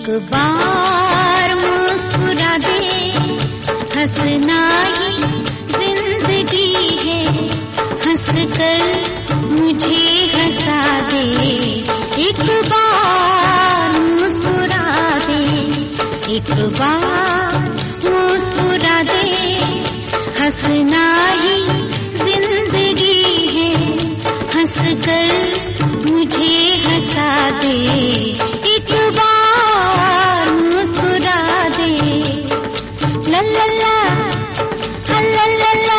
बार मुस्कुरा दे, हंसना ही जिंदगी है, हंस कर मुझे हंसा दे। एक बार मुस्कुरा दे, एक बार मुस्कुरा दे, हंसना ही जिंदगी है, हंस कर मुझे हंसा दे। एक बार मुस्कुरा दे। ला ला ला, ला ला ला,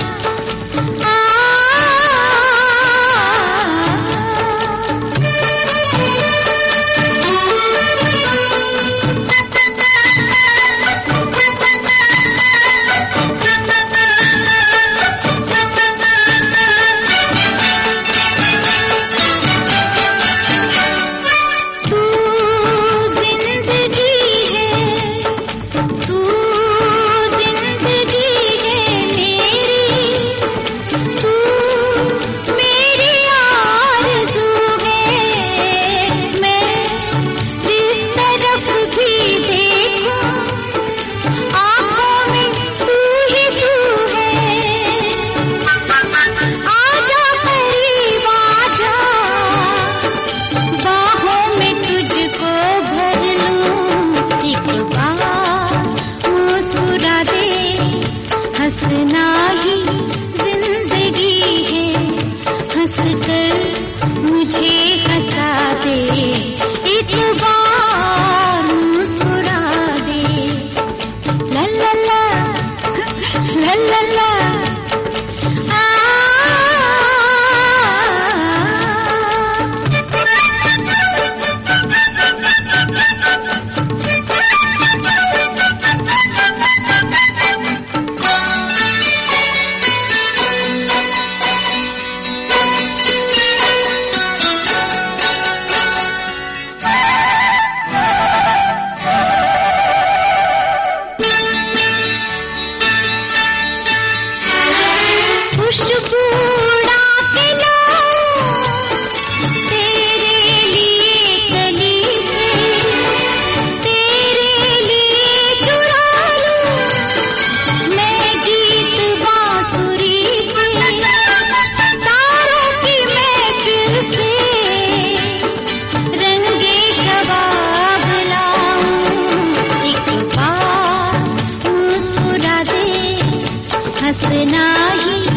हंसना ही जिंदगी है, हंस कर मुझे हंसा दे। एक बार मुस्कुरा दे। ला ला ला, ला ला ला, हंसना ही